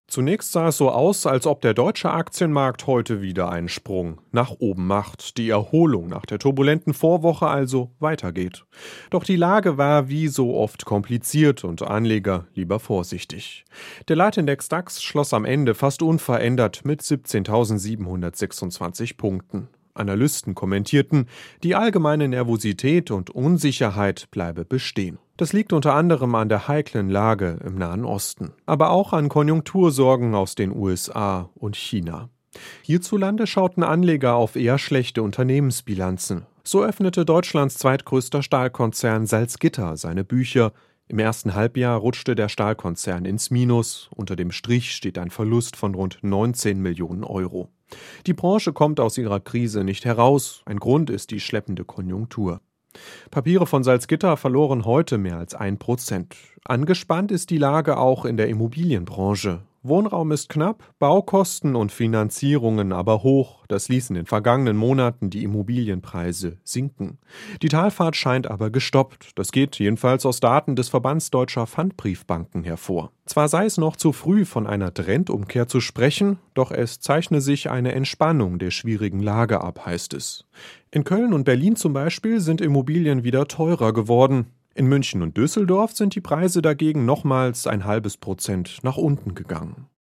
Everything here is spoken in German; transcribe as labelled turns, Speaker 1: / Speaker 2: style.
Speaker 1: Zunächst sah es so aus, als ob der deutsche Aktienmarkt heute wieder einen Sprung nach oben macht, die Erholung nach der turbulenten Vorwoche also weitergeht. Doch die Lage war wie so oft kompliziert und Anleger lieber vorsichtig. Der Leitindex DAX schloss am Ende fast unverändert mit 17.726 Punkten. Analysten kommentierten, die allgemeine Nervosität und Unsicherheit bleibe bestehen. Das liegt unter anderem an der heiklen Lage im Nahen Osten, aber auch an Konjunktursorgen aus den USA und China. Hierzulande schauten Anleger auf eher schlechte Unternehmensbilanzen. So öffnete Deutschlands zweitgrößter Stahlkonzern Salzgitter seine Bücher. Im ersten Halbjahr rutschte der Stahlkonzern ins Minus. Unter dem Strich steht ein Verlust von rund 19 Millionen Euro. Die Branche kommt aus ihrer Krise nicht heraus. Ein Grund ist die schleppende Konjunktur. Papiere von Salzgitter verloren heute mehr als 1%. Angespannt ist die Lage auch in der Immobilienbranche. Wohnraum ist knapp, Baukosten und Finanzierungen aber hoch. Das ließ in den vergangenen Monaten die Immobilienpreise sinken. Die Talfahrt scheint aber gestoppt. Das geht jedenfalls aus Daten des Verbands Deutscher Pfandbriefbanken hervor. Zwar sei es noch zu früh, von einer Trendumkehr zu sprechen, doch es zeichne sich eine Entspannung der schwierigen Lage ab, heißt es. In Köln und Berlin zum Beispiel sind Immobilien wieder teurer geworden. In München und Düsseldorf sind die Preise dagegen nochmals 0,5% nach unten gegangen.